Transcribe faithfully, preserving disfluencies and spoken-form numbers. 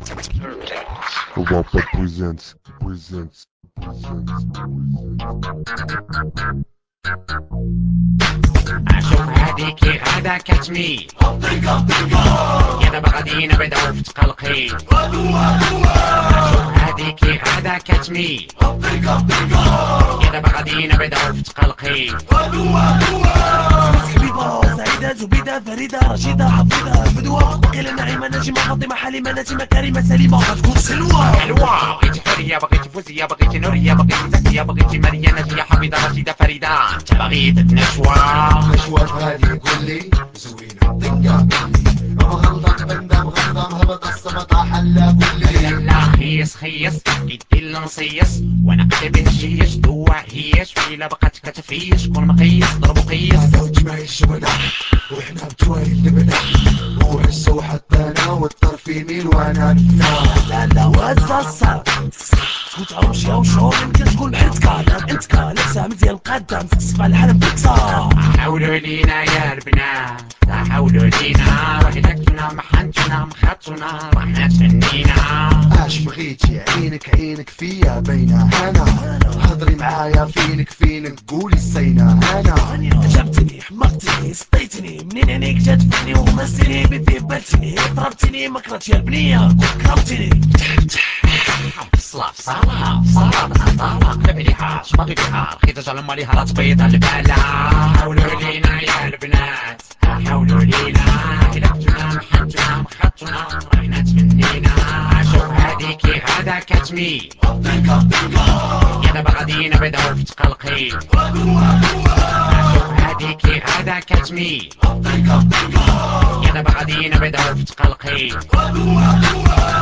Wappa presents, presents, presents. اشوف هذيكي غادا كتمي يا دابا غادي نبداو في تقلقي. اشوف هذيكي غادا كتمي يا دابا غادي نبداو في تقلقي. حبيبة سعيدة زبيدة فريدة رشيدة حفيدة بدوة بقيلة نعيمة نجمة فاطمة حليمة نسيمة كريمة سليمة غتكون سلوى حلوة بغيتي حورية بغيتي فوزية بغيتي نورية بغيتي زكية بغيتي مرية نجية حفيظة رشيدة فريدة انت بغيت نشوى نشوى غادي قولي زوينة طنقة مني مغلط بندة مغلطة مهبط السبطة حلا لا قولي لا خيس خيس يدي المصيص وانا قلبي هشيش دوع هيش ويلا بقات كتفيش كون مقيس ضربو قيس. هذا وجمع الشمدة واحنا بتوايل نبدأ وحسوا حتى انا والطرف يميل وانا نفنا. لا لا وهزة الصار تفوت عوشة وشهور يمكن تكون بحرتكا لا انتكا لابسة مزيان قادة مفكسفة الحلم تكسر. حاولوا لينا يا البنات حاولوا لينا وحدتنا محنتنا مخاطنا رحنا تفنينا. اش بغيتي عينك عينك فيا بينا انا هضري معايا فينك فينك قولي السينا انا. عجبتني حمقتني سطيتني منين عينيك جاتفني وغمستني بيبي بلتني ضربتني مكرتش يا البنية كرمتني. صلاة في صلاة في صلاة بنطالة قلب عليها شبابي بها رخيت جال ماليها لا تبيض البالة. حاولوا لينا يا البنات حاولوا لينا حلقتنا محنتنا مخطنا رحنا تفنينا. شوف هذيكي غادا كتمي يا دابا غادي نبداو في تقلقي. شوف هذيكي غادا كتمي يا دابا غادي نبداو في تقلقي.